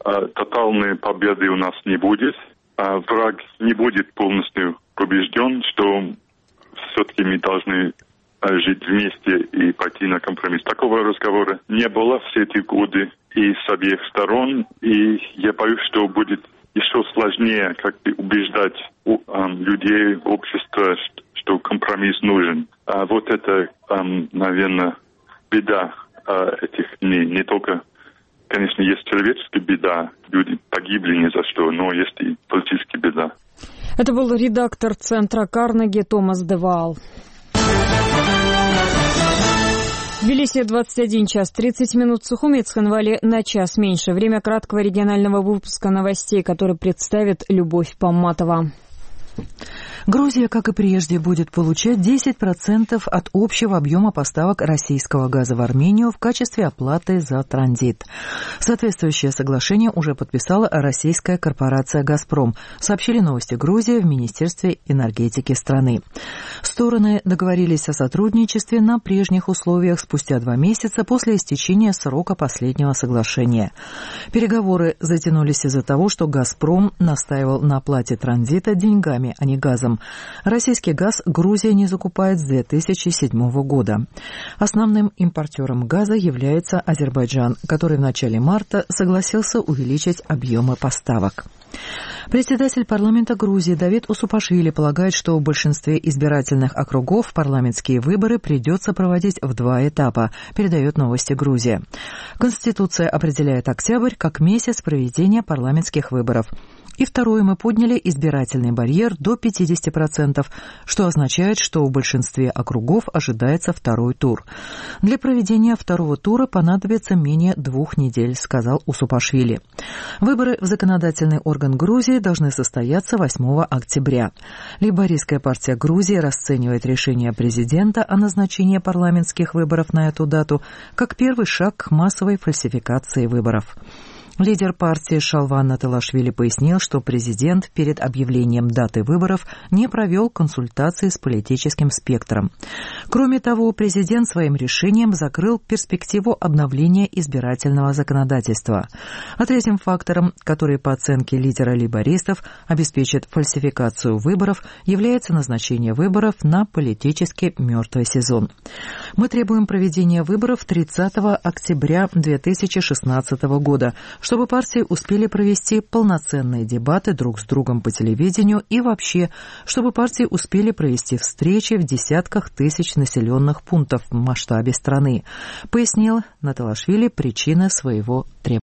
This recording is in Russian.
тотальной победы у нас не будет. Враг не будет полностью побежден, что все-таки мы должны жить вместе и пойти на компромисс. Такого разговора не было все эти годы и с обеих сторон. И я боюсь, что будет еще сложнее как-то убеждать людей, общество, что компромисс нужен. Вот это, наверное, беда этих дней. Не только, конечно, есть человеческая беда, люди погибли ни за что, но есть и политическая беда. Это был редактор Центра Карнеги Томас де Ваал. В Тбилиси 21 час 30 минут, в Сухуми и Цхинвале на час меньше. Время краткого регионального выпуска новостей, который представит Любовь Поматова. Грузия, как и прежде, будет получать 10% от общего объема поставок российского газа в Армению в качестве оплаты за транзит. Соответствующее соглашение уже подписала российская корпорация «Газпром», сообщили Новости Грузии в Министерстве энергетики страны. Стороны договорились о сотрудничестве на прежних условиях спустя 2 месяца после истечения срока последнего соглашения. Переговоры затянулись из-за того, что «Газпром» настаивал на оплате транзита деньгами, а не газом. Российский газ Грузия не закупает с 2007 года. Основным импортером газа является Азербайджан, который в начале марта согласился увеличить объемы поставок. Председатель парламента Грузии Давид Усупашвили полагает, что в большинстве избирательных округов парламентские выборы придется проводить в 2 этапа, передает Новости Грузия. Конституция определяет октябрь как месяц проведения парламентских выборов. И второе, мы подняли избирательный барьер до 50%, что означает, что в большинстве округов ожидается второй тур. Для проведения второго тура понадобится менее 2 недель, сказал Усупашвили. Выборы в законодательный орган Грузии должны состояться 8 октября. Лейбористская партия Грузии расценивает решение президента о назначении парламентских выборов на эту дату как первый шаг к массовой фальсификации выборов. Лидер партии Шалван Наталашвили пояснил, что президент перед объявлением даты выборов не провел консультации с политическим спектром. Кроме того, президент своим решением закрыл перспективу обновления избирательного законодательства. А третьим фактором, который по оценке лидера лейбористов обеспечит фальсификацию выборов, является назначение выборов на политически мертвый сезон. Мы требуем проведения выборов 30 октября 2016 года, чтобы партии успели провести полноценные дебаты друг с другом по телевидению и вообще, чтобы партии успели провести встречи в десятках тысяч населенных пунктов в масштабе страны, пояснил Наталашвили причины своего требования.